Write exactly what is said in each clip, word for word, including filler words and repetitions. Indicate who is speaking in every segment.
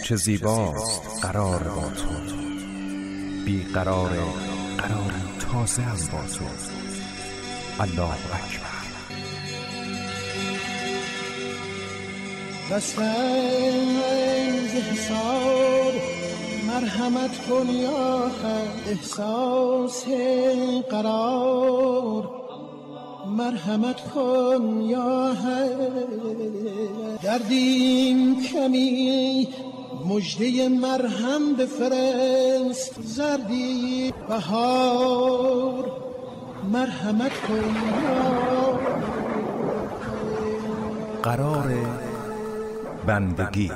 Speaker 1: چه زیباست قرار با تو، بی قرار قرار تازه هم با تو. الله اکبر.
Speaker 2: دستنز حساب مرحمت کن یا حق، احساس قرار مرحمت کن یا حق. دردیم کمی مژده مرهم بفرست، زردی بهار مرحمت کن یا
Speaker 1: قرار بندگی.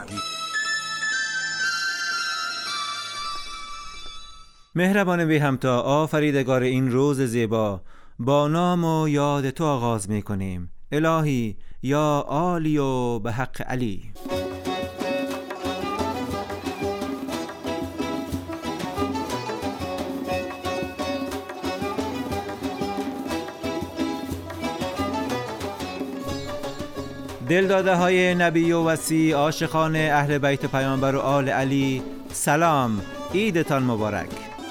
Speaker 3: مهربان بی همتا، آفریدگار این روز زیبا، با نام و یاد تو آغاز می کنیم. الهی یا عالی و به حق علی. دلداده های نبی و وصی، عاشقان اهل بیت پیامبر و آل علی، سلام، عیدتان مبارک.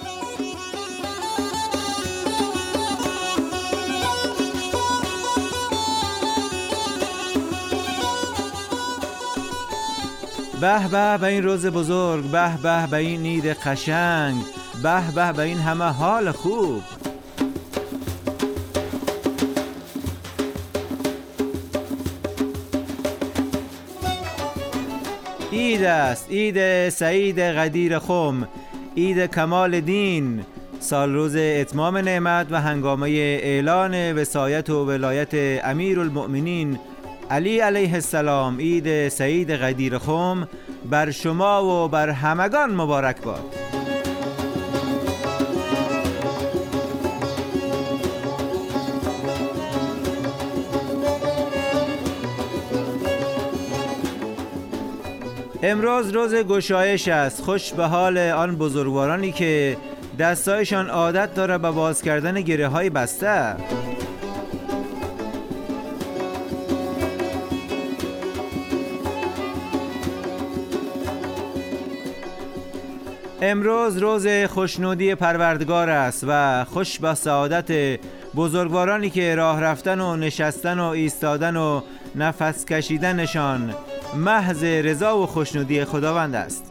Speaker 3: به به به این روز بزرگ، به به به این عید قشنگ، به به به این همه حال خوب. عید است، عید سعید قدیر خم، عید کمال دین، سال روز اتمام نعمت و هنگامه اعلان وصایت و ولایت امیرالمؤمنین علی علیه السلام. عید سعید قدیر خم بر شما و بر همگان مبارک باد. امروز روز گشایش است. خوش به حال آن بزرگوارانی که دستایشان عادت داره به باز کردن گره های بسته. امروز روز خوشنودی پروردگار است و خوش به سعادت بزرگوارانی که راه رفتن و نشستن و ایستادن و نفس کشیدنشان محض رضا و خوشنودی خداوند است.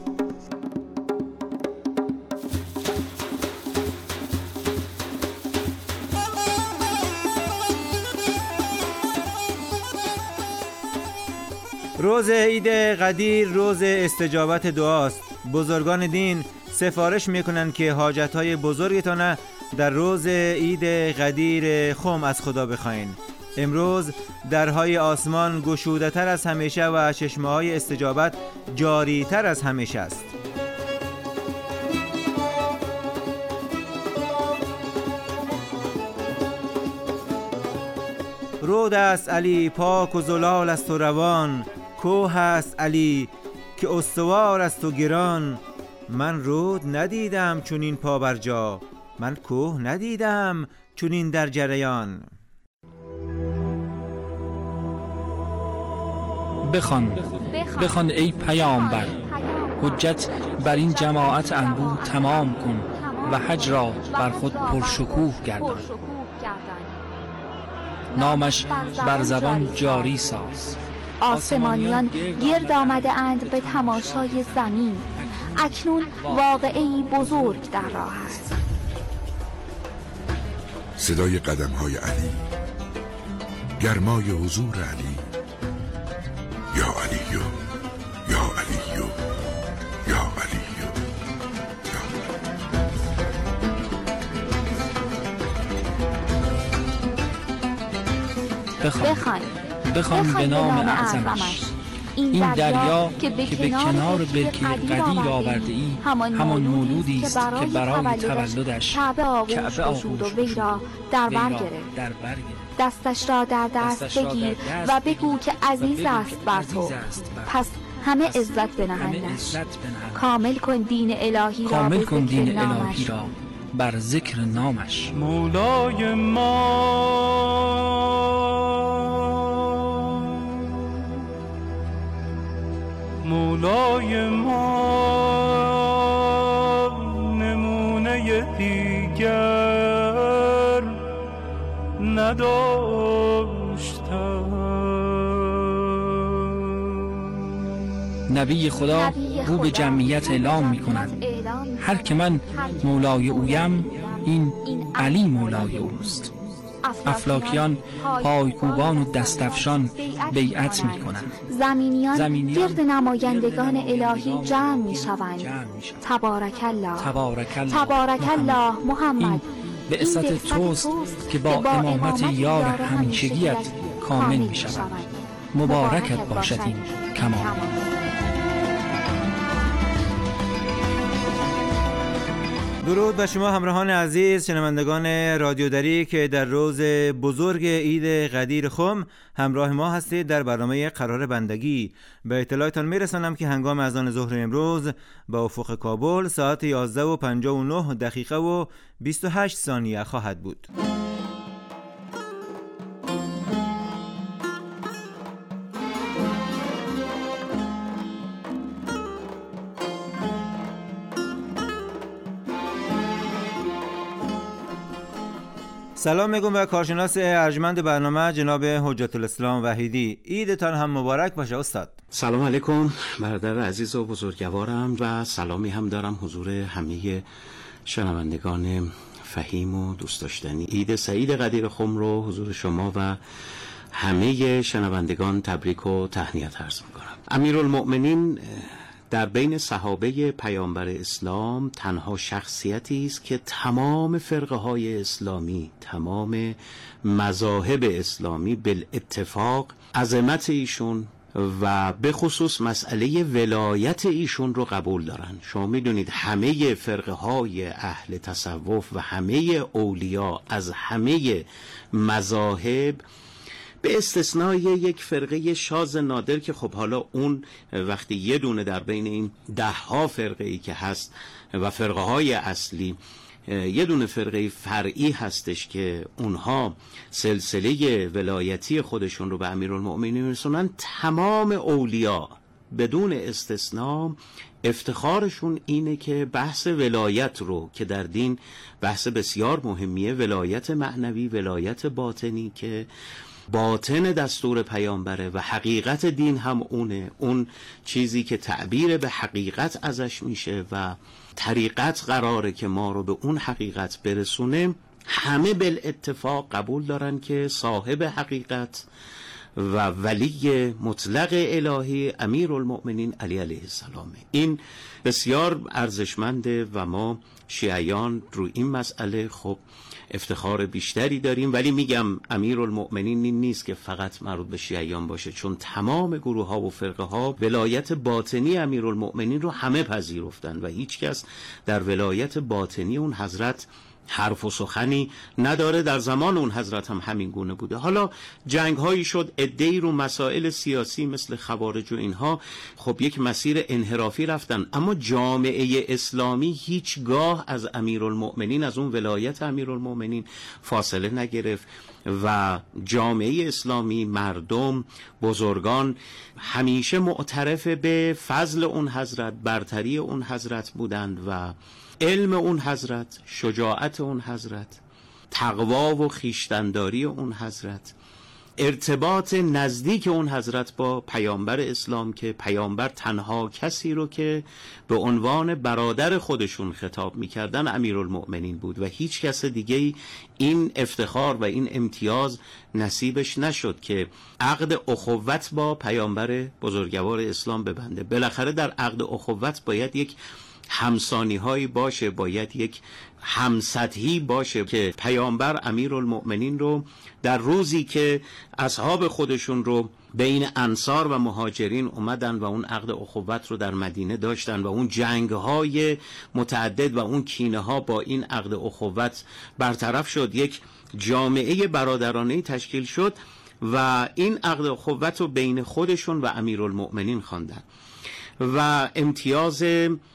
Speaker 3: روز عید قدیر روز استجابت دعاست. بزرگان دین سفارش میکنند که حاجتهای بزرگتان در روز عید قدیر خم از خدا بخواین. امروز درهای آسمان گشوده تر از همیشه و چشمه های استجابت جاری تر از همیشه است. رود است علی پاک و زلال است و روان، کوه است علی که استوار است و گران. من رود ندیدم چون این پا بر جا، من کوه ندیدم چون این در جریان.
Speaker 4: بخوان بخوان ای پیامبر، حجت بر این جماعت انبوه تمام کن و حج را بر خود پرشکوه گردان. نامش بر زبان جاری ساز.
Speaker 5: آسمانیان گرد آمده اند به تماشای زمین، اکنون واقعی بزرگ در راه است.
Speaker 6: صدای قدم های علی، گرمای حضور علی. یا علیو یا علیو یا علیو
Speaker 4: بخوان بخوان به نام اعظمش. این دریا که به کنار برکه قدیر آورده ای همان مولودی است که برای تولدش
Speaker 5: کعبه آغوش شد و وی را در بر گرفت. دستش را در دست بگیر و بگو که عزیز است بر تو، پس همه عزت بنهندش. کامل کن دین الهی را به ذکر نامش.
Speaker 4: بر ذکر نامش.
Speaker 7: مولای ما مولای ما نمونه دیگر نداشتم.
Speaker 4: نبی خدا او به جمعیت اعلام می کند هر که من مولای اویم این علی مولای اوست. افلاکیان پایکوبان و دستفشان بیعت می کنند.
Speaker 5: زمینیان, زمینیان گرد نمایندگان الهی جمع می شوند. تبارک الله تبارک الله, تبارک الله محمد.
Speaker 4: به عزت توست که با امامت یار همیشگیت کامل می شود. مبارکت باشد این کمال.
Speaker 3: درود به شما همراهان عزیز، شنوندگان رادیو دری که در روز بزرگ عید قدیر خم همراه ما هستید در برنامه قرار بندگی. به اطلاعتان میرسانم که هنگام اذان ظهر امروز به افق کابل ساعت یازده و پنجاه و نه دقیقه و بیست و هشت ثانیه خواهد بود. سلام میگم به کارشناس ارجمند برنامه جناب حجت الاسلام وحیدی. عیدتان هم مبارک باشه استاد.
Speaker 8: سلام علیکم برادر عزیز و بزرگوارم و سلامی هم دارم حضور همه شنوندگان فهیم و دوست داشتنی. عید سعید قدیر خم رو حضور شما و همه شنوندگان تبریک و تهنیت عرض میکنم. امیرالمؤمنین در بین صحابه پیامبر اسلام تنها شخصیتی است که تمام فرقه های اسلامی، تمام مذاهب اسلامی بالاتفاق عظمت ایشون و به خصوص مسئله ولایت ایشون رو قبول دارن. شما میدونید همه فرقه های اهل تصوف و همه اولیا از همه مذاهب به استثنای یک فرقه شاذ نادر که خب حالا اون وقتی یه دونه در بین این ده ها فرقه ای که هست و فرقه های اصلی یه دونه فرقه فرعی هستش که اونها سلسله ولایتی خودشون رو به امیرالمؤمنین میرسونن، تمام اولیا بدون استثناء افتخارشون اینه که بحث ولایت رو که در دین بحث بسیار مهمیه، ولایت معنوی، ولایت باطنی که باطن دستور پیامبره و حقیقت دین هم اونه، اون چیزی که تعبیر به حقیقت ازش میشه و طریقت قراره که ما رو به اون حقیقت برسونه. همه بالاتفاق قبول دارن که صاحب حقیقت و ولی مطلق الهی امیرالمؤمنین علی علیه السلامه. این بسیار ارزشمنده و ما شیعیان رو این مسئله خب افتخار بیشتری داریم، ولی میگم امیرالمؤمنین این نیست که فقط مربوط به شیعیان باشه، چون تمام گروه ها و فرقه ها ولایت باطنی امیرالمؤمنین رو همه پذیرفتن و هیچ کس در ولایت باطنی اون حضرت حرف و سخنی نداره. در زمان اون حضرت هم همین گونه بوده. حالا جنگ هایی شد، عده‌ای رو مسائل سیاسی مثل خوارج و اینها خب یک مسیر انحرافی رفتن، اما جامعه اسلامی هیچگاه از امیرالمؤمنین، از اون ولایت امیرالمؤمنین فاصله نگرفت و جامعه اسلامی، مردم، بزرگان همیشه معترف به فضل اون حضرت، برتری اون حضرت بودند و علم اون حضرت، شجاعت اون حضرت، تقوا و خیشتنداری اون حضرت، ارتباط نزدیک اون حضرت با پیامبر اسلام که پیامبر تنها کسی رو که به عنوان برادر خودشون خطاب میکردن امیرالمؤمنین بود و هیچ کس دیگه این افتخار و این امتیاز نصیبش نشد که عقد اخوت با پیامبر بزرگوار اسلام ببنده. بالاخره در عقد اخوت باید یک همسانی هایی باشه، باید یک همسطحی باشه که پیامبر امیرالمؤمنین رو در روزی که اصحاب خودشون رو بین انصار و مهاجرین اومدن و اون عقد اخوت رو در مدینه داشتن و اون جنگ های متعدد و اون کینه ها با این عقد اخوت برطرف شد، یک جامعه برادرانه تشکیل شد و این عقد اخوت رو بین خودشون و امیرالمؤمنین خواندن و امتیاز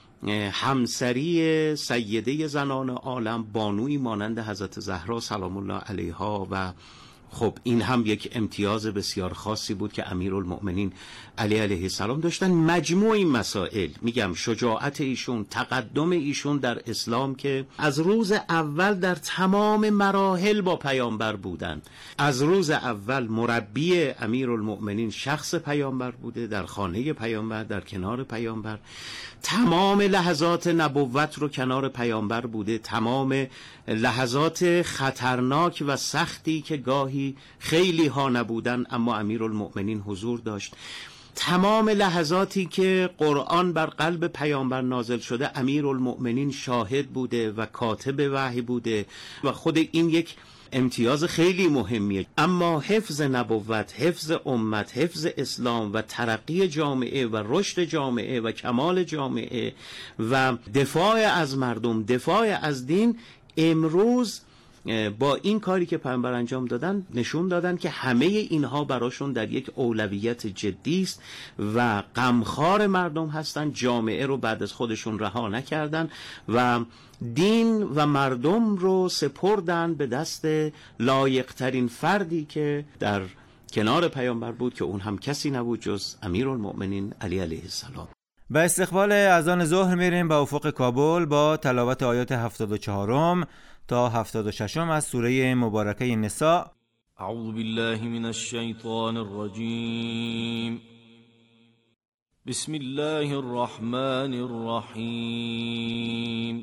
Speaker 8: همسری سیده زنان عالم، بانوی مانند حضرت زهرا سلام الله علیها و خب این هم یک امتیاز بسیار خاصی بود که امیرالمؤمنین علی علیه السلام داشتن. مجموع این مسائل، میگم شجاعت ایشون، تقدم ایشون در اسلام که از روز اول در تمام مراحل با پیامبر بودن. از روز اول مربی امیرالمؤمنین شخص پیامبر بوده، در خانه پیامبر، در کنار پیامبر، تمام لحظات نبوت رو کنار پیامبر بوده، تمام لحظات خطرناک و سختی که گاهی خیلی ها نبودن اما امیرالمؤمنین حضور داشت، تمام لحظاتی که قرآن بر قلب پیامبر نازل شده امیرالمؤمنین شاهد بوده و کاتب وحی بوده و خود این یک امتیاز خیلی مهمیه. اما حفظ نبوت، حفظ امت، حفظ اسلام و ترقی جامعه و رشد جامعه و کمال جامعه و دفاع از مردم، دفاع از دین، امروز با این کاری که پیامبر انجام دادن نشون دادن که همه اینها براشون در یک اولویت جدی است و غمخوار مردم هستن، جامعه رو بعد از خودشون رها نکردن و دین و مردم رو سپردن به دست لایق‌ترین فردی که در کنار پیامبر بود که اون هم کسی نبود جز امیرالمؤمنین علی علیه السلام.
Speaker 3: به استقبال اذان ظهر میریم به افق کابل با تلاوت آیات هفتاد و چهارم تا هفتاد و ششم از سوره مبارکه نساء.
Speaker 9: اعوذ بالله من الشیطان الرجیم. بسم الله الرحمن الرحیم.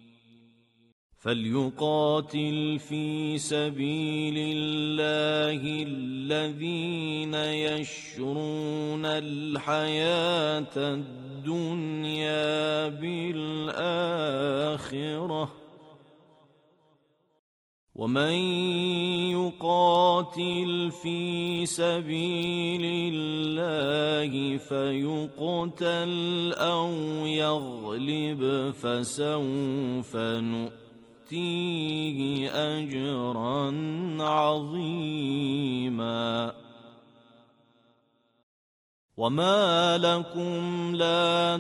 Speaker 9: فليقاتل في سبيل الله الذين يشرون الحياة الدنيا بالآخرة ومن يقاتل في سبيل الله فيقتل أو يغلب فسوف نؤتيه أجرا عظيما. وما لكم لا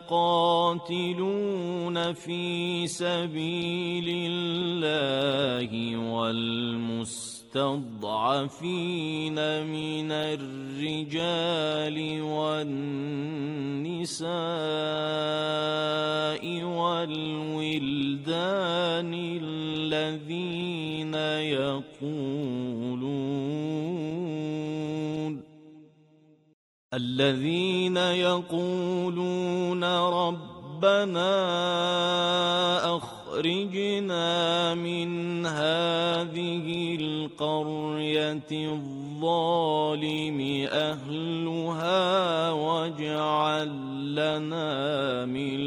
Speaker 9: تقاتلون في سبيل الله والمستضعفين من الرجال والنساء والولدان الذين يقولون الذين يقولون ربنا أخرجنا من هذه القرية الظالم أهلها واجعل لنا من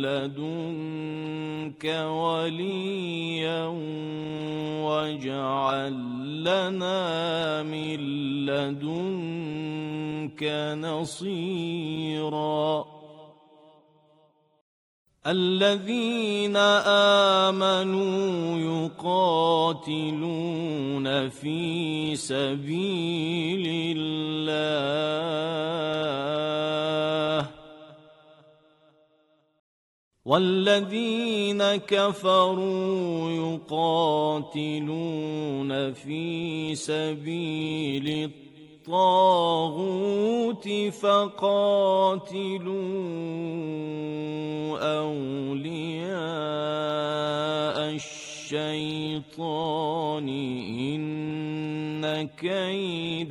Speaker 9: لدنك وليا واجعل لنا من لدنك نصيرا. الذين آمنوا يقاتلون في سبيل الله والذين كفروا يقاتلون في سبيل الطاغوت فقاتلوا أولياء الشيطان إن كيد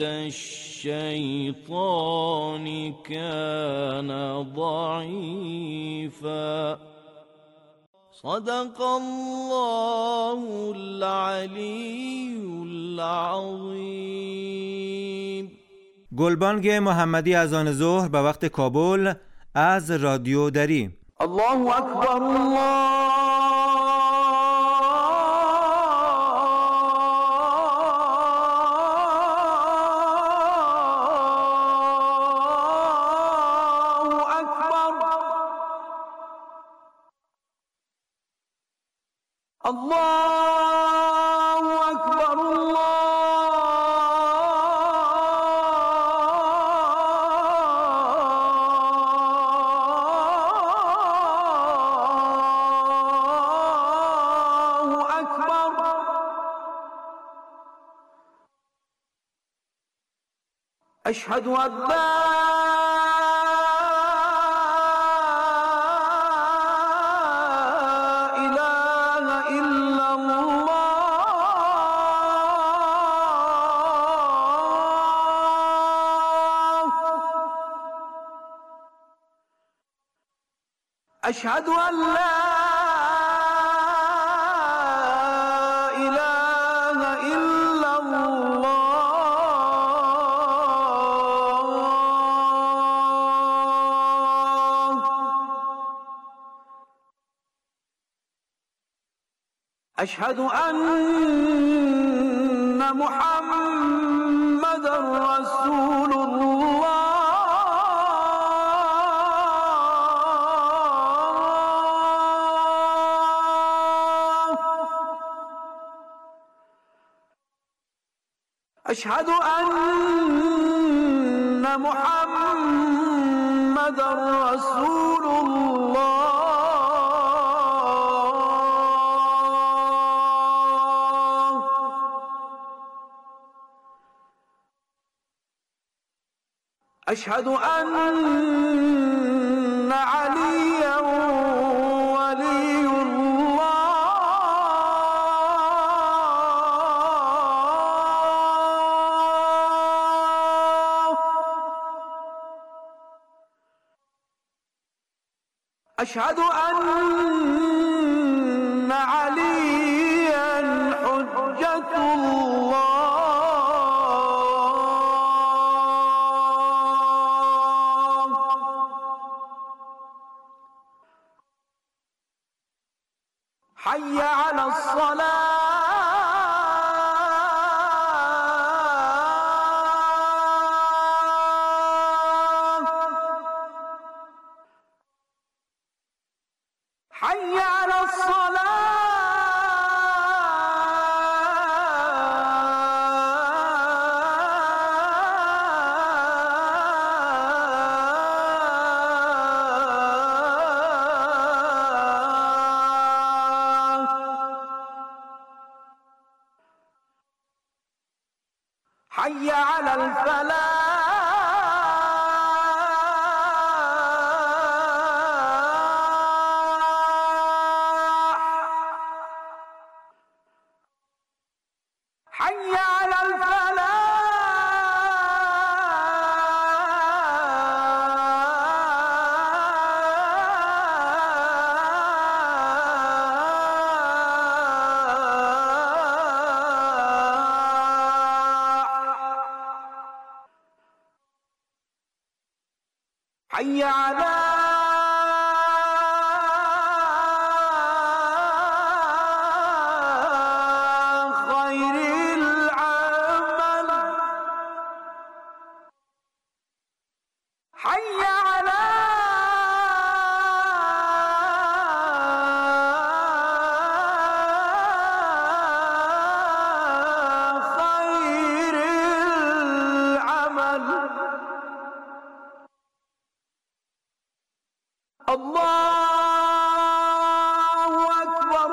Speaker 9: الشيطان كان ضعيفا. صدق الله العلی العظیم.
Speaker 3: گلبانگ محمدی اذان ظهر به وقت کابل از رادیو دری.
Speaker 10: الله اکبر الله أشهد أن لا إله إلا الله أشهد أن لا أشهد أن محمد رسول الله أشهد أن محمد رسول الله أشهد أن عليا ولي الله أشهد أن عليا حجة الله حي على الصلاة حي على حي على الفلاح حي على حي على خير العمل حي على خير العمل الله أكبر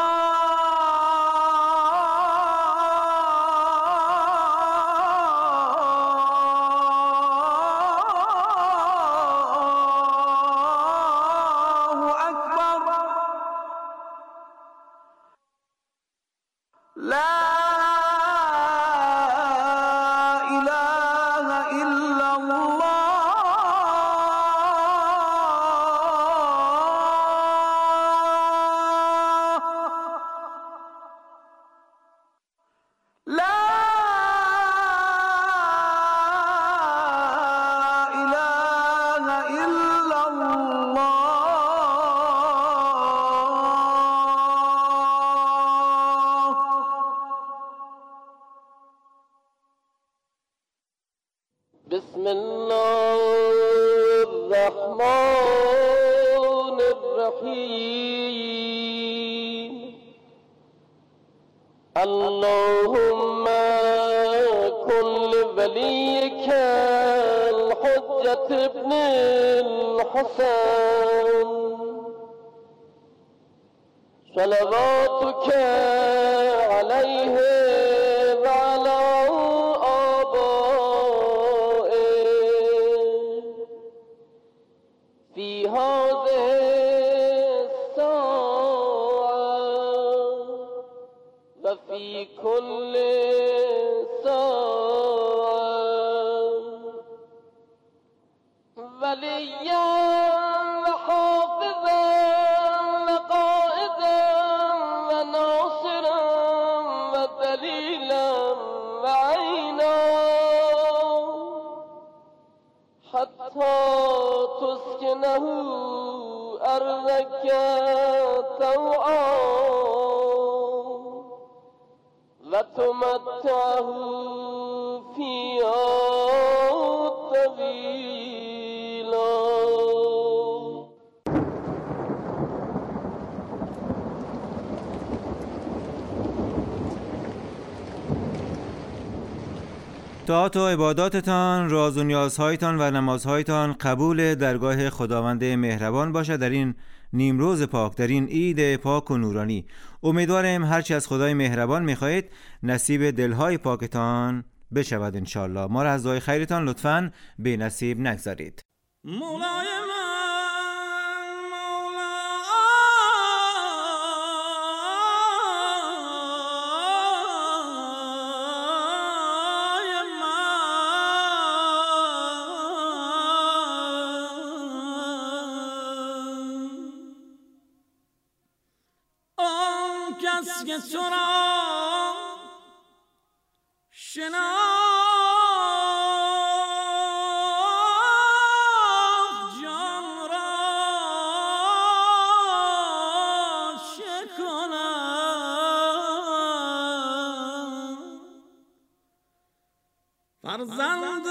Speaker 10: الله أكبر لا إله إلا الله لا إله إلا الله
Speaker 9: بسم الله الرحمن الرحيم اللهم كن لوليك الحجة ابن الحسن صلواتك عليه وعلى آبائه في كل ساعة وليا وحافظا وقائدا وناصرا ودليلا وعينا حتى تسكنه أرضك طوعا وتمتعه فيها طويلا.
Speaker 3: طاعت و عباداتتان، راز و نیازهایتان و نمازهایتان قبول درگاه خداوند مهربان باشد در این نیمروز پاک، در این عید پاک و نورانی. امیدوارم هرچی از خدای مهربان میخواهید نصیب دلهای پاکتان بشود انشالله. ما را از دعای خیرتان لطفاً به نصیب نگذارید.
Speaker 7: مولای که سرا شناخت جان را چه کنم فرزند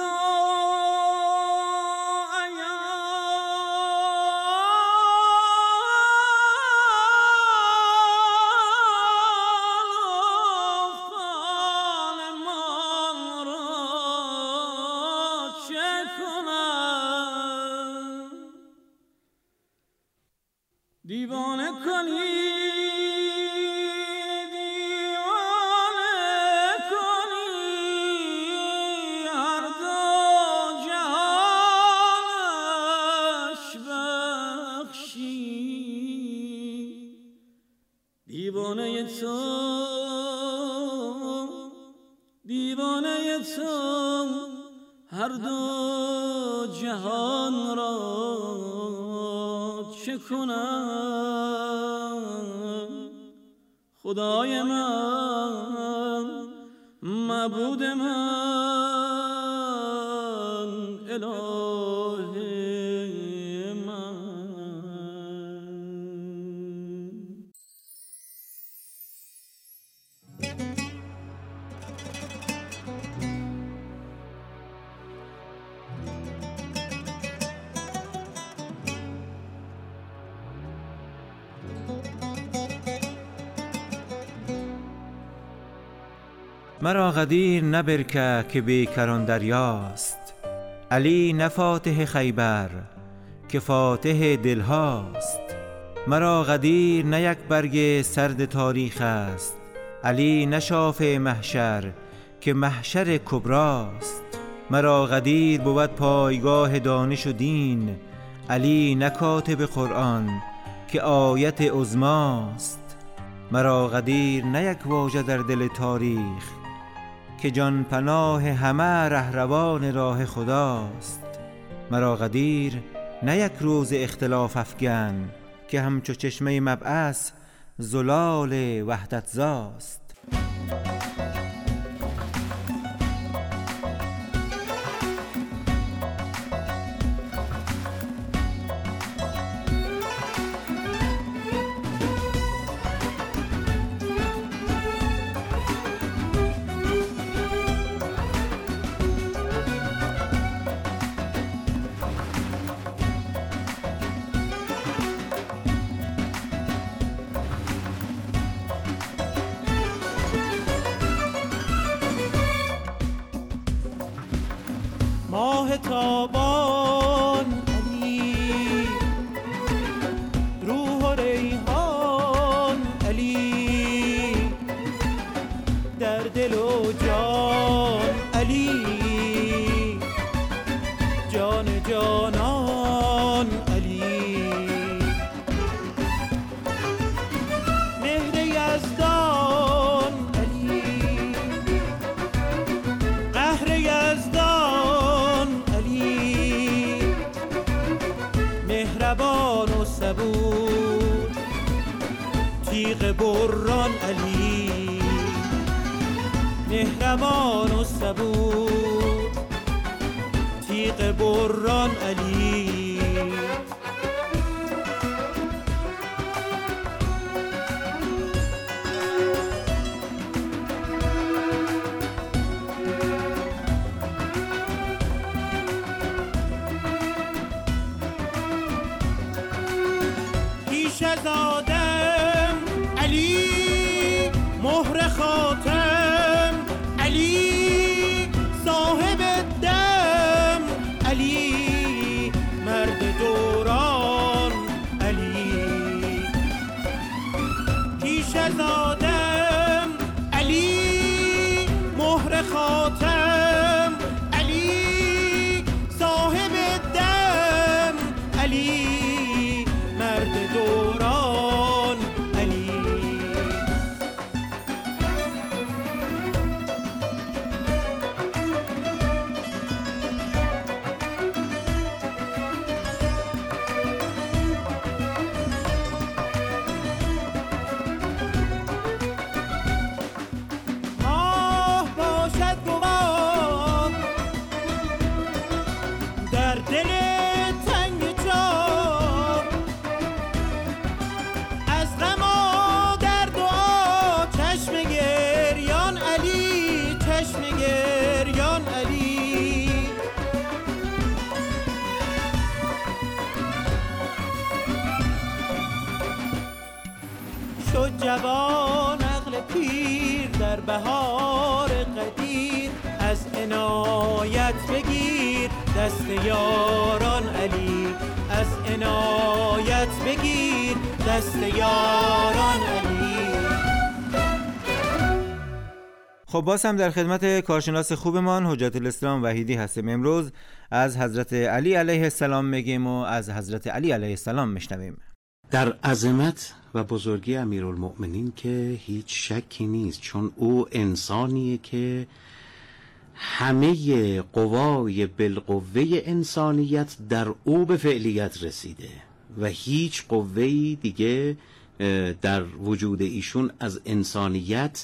Speaker 7: دیوانه کنی دیوانه کنی هر دو جهانش بخشی دیوانه تو دیوانه تو هر دو جهان را چه کنم خدای من معبود من اله من.
Speaker 3: مرا غدیر نبرکه که بیکران دریاست، علی نه فاتح خیبر که فاتح دلهاست. مرا غدیر نه یک برگ سرد تاریخ است، علی نه شافع محشر که محشر کبراست. مرا غدیر بود پایگاه دانش و دین، علی نه کاتب قرآن که آیت عظماست. مرا غدیر نه یک واژه در دل تاریخ که جان پناه همه رهروان راه خداست. مرا غدیر نه یک روز اختلاف افگن که همچو چشمه مبعث زلال وحدت زاست.
Speaker 2: ماه تابان علی، روح و ریحان علی، در دل و جان علی، جان جانان علی، مهر یزدان علی، تیغ بران علی، مهربان و صبور، تیغ بران علی. پیش از آدم علی، مهر خاتم علی، صاحب دم علی، مرد دوران علی. پیش از آدم علی، مهر خاتم علی، صاحب دم علی، مرد دوران علی. آه باشد گواه در دل تنگ جان، از غم و درد و آه چشم گریان علی، چشم گریان علی. شد جوان عقل پیر در بهار قدیر، از عنایت بگیر دست یاران علی، از عنایت بگیر دست یاران علی.
Speaker 3: خب باز هم در خدمت کارشناس خوبمان حجت الاسلام وحیدی هستیم. امروز از حضرت علی علیه السلام میگیم و از حضرت علی علیه السلام میشنویم.
Speaker 8: در عظمت و بزرگی امیرالمؤمنین که هیچ شکی نیست، چون او انسانیه که همه قوای بالقوه انسانیت در او به فعلیت رسیده و هیچ قوه‌ای دیگه در وجود ایشون از انسانیت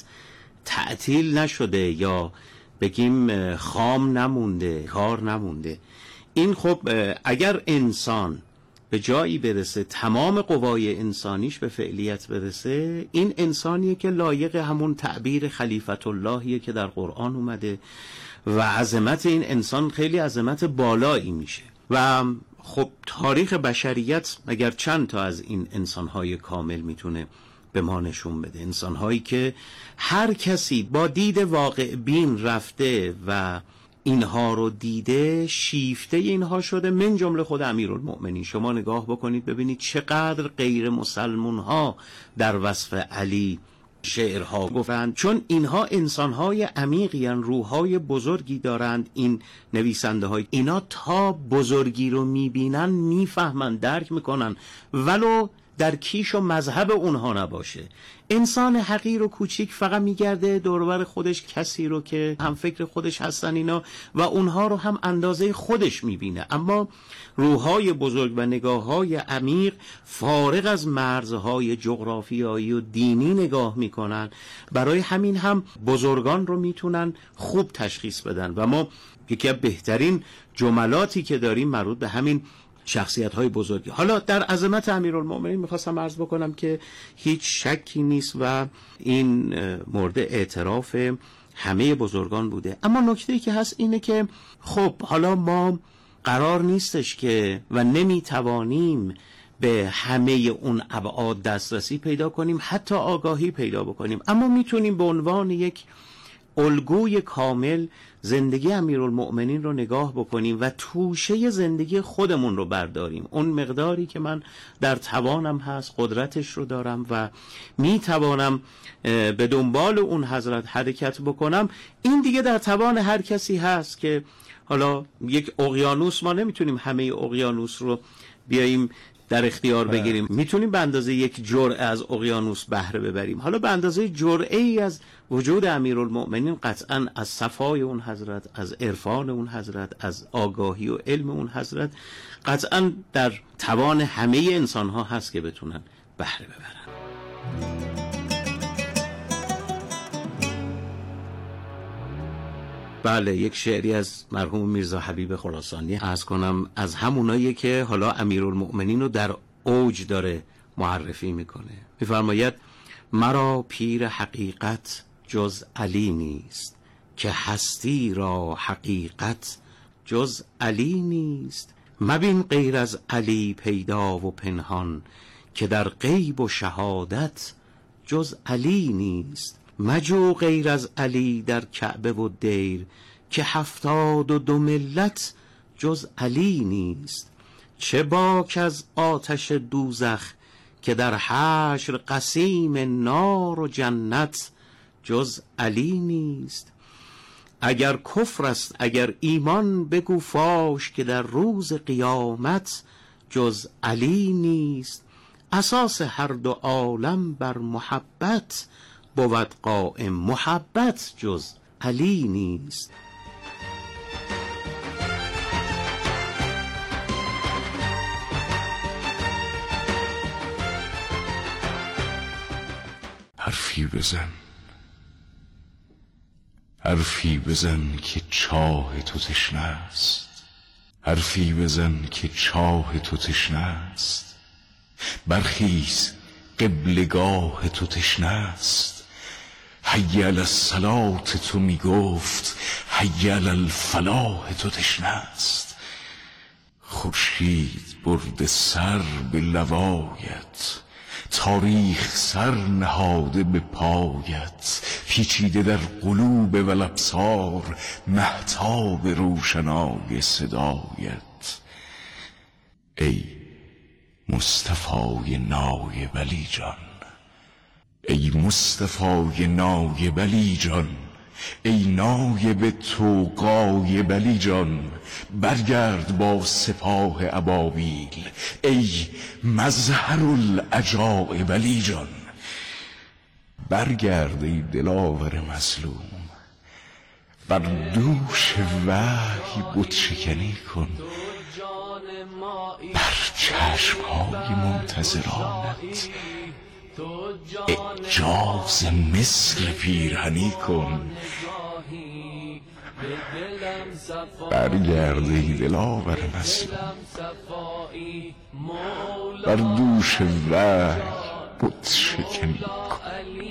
Speaker 8: تعطیل نشده یا بگیم خام نمونده، کار نمونده. این خب اگر انسان به جایی برسه تمام قوای انسانیش به فعلیت برسه، این انسانیه که لایق همون تعبیر خلیفت اللهیه که در قرآن اومده و عظمت این انسان خیلی عظمت بالایی میشه. و خب تاریخ بشریت اگر چند تا از این انسانهای کامل میتونه به ما نشون بده، انسانهایی که هر کسی با دید واقع بین رفته و اینها رو دیده، شیفته اینها شده، من جمله خود امیرالمؤمنین. شما نگاه بکنید ببینید چقدر غیر مسلمون ها در وصف علی شعرها گفتند، چون اینها انسانهای عمیقی ان، روحهای بزرگی دارند. این نویسنده های اینا تا بزرگی رو میبینن میفهمن، درک میکنن، ولو در کیش و مذهب اونها نباشه. انسان حقیر و کوچیک فقط میگرده دوربر خودش کسی رو که هم فکر خودش هستن اینا و اونها رو هم اندازه خودش میبینه، اما روحهای بزرگ و نگاههای عمیق فارغ از مرزهای جغرافیایی و دینی نگاه میکنن. برای همین هم بزرگان رو میتونن خوب تشخیص بدن و ما یکی از بهترین جملاتی که داریم مربوط به همین شخصیت های بزرگی. حالا در عظمت امیرالمؤمنین میخواستم عرض بکنم که هیچ شکی نیست و این مورد اعتراف همه بزرگان بوده. اما نکته‌ای که هست اینه که خب حالا ما قرار نیستش که و نمیتوانیم به همه اون ابعاد دسترسی پیدا کنیم، حتی آگاهی پیدا بکنیم، اما میتونیم به عنوان یک الگوی کامل زندگی امیرالمؤمنین رو نگاه بکنیم و توشه زندگی خودمون رو برداریم. اون مقداری که من در توانم هست قدرتش رو دارم و میتوانم به دنبال اون حضرت حرکت بکنم، این دیگه در توان هر کسی هست که حالا یک اقیانوس، ما نمیتونیم همه اقیانوس رو بیاییم در اختیار بگیریم، میتونیم به اندازه یک جرعه از اقیانوس بهره ببریم. حالا به اندازه جرعه ای از وجود امیرالمؤمنین قطعا از صفای اون حضرت، از عرفان اون حضرت، از آگاهی و علم اون حضرت قطعا در توان همه انسان ها هست که بتونن بهره ببرن. بله، یک شعری از مرحوم میرزا حبیب خراسانی عرض کنم، از همونایی که حالا امیرالمؤمنین رو در اوج داره معرفی میکنه. میفرماید مرا پیر حقیقت جز علی نیست، که هستی را حقیقت جز علی نیست. مبین غیر از علی پیدا و پنهان، که در غیب و شهادت جز علی نیست. مجو غیر از علی در کعبه و دیر، که هفتاد و دو ملت جز علی نیست. چه باک از آتش دوزخ، که در حشر قسیم نار و جنت جز علی نیست. اگر کفر است اگر ایمان بگو فاش، که در روز قیامت جز علی نیست. اساس هر دو عالم بر محبت، بود قائم محبت جز علی نیست.
Speaker 6: حرفی بزن، حرفی بزن که چاه تو تشنه است، حرفی بزن که چاه تو تشنه است. برخیز قبلگاه تو تشنه است. حی علی الصلاة تو می گفت، حی علی الفلاح تو تشنه است. خورشید برده سر به لوایت، تاریخ سر نهاده به پایت. پیچیده در قلوب و الابصار، مهتاب روشنای صدایت. ای مصطفی نایب علی جان، ای مصطفی نایب علی جان، ای نایب تو غایب علی جان. برگرد با سپاه ابابیل، ای مظهر العجایب علی جان. برگرد ای دلاور مظلوم، بر دوش وحی بت شکنی کن. بر چشمهای منتظرانت اعجاز مصر پیرهنی کن. برگرد ای دلاور مظلوم، بر دوش وحی بت شکنی کن.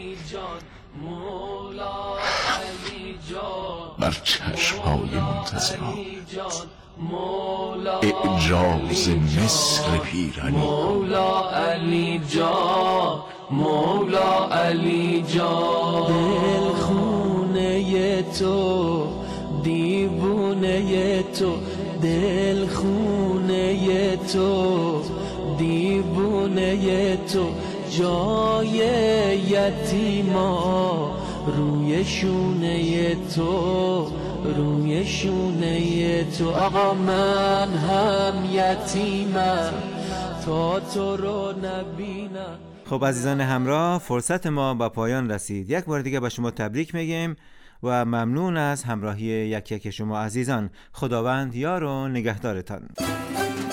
Speaker 6: بر چشمهای منتظرانت اعجاز مصر پیرهنی کن.
Speaker 9: مولا علی جان، مولا علی جان.
Speaker 2: دل خونه تو، دیوونه تو، دل خونه تو، دیوونه تو. جای یتیما روی شونه تو، روی شونه تو. آقا من هم یتیمم تا تو رو نبینم.
Speaker 3: خب عزیزان همراه، فرصت ما به پایان رسید. یک بار دیگه به شما تبریک میگیم و ممنون از همراهی یک یک شما عزیزان. خداوند یار و نگهدارتان.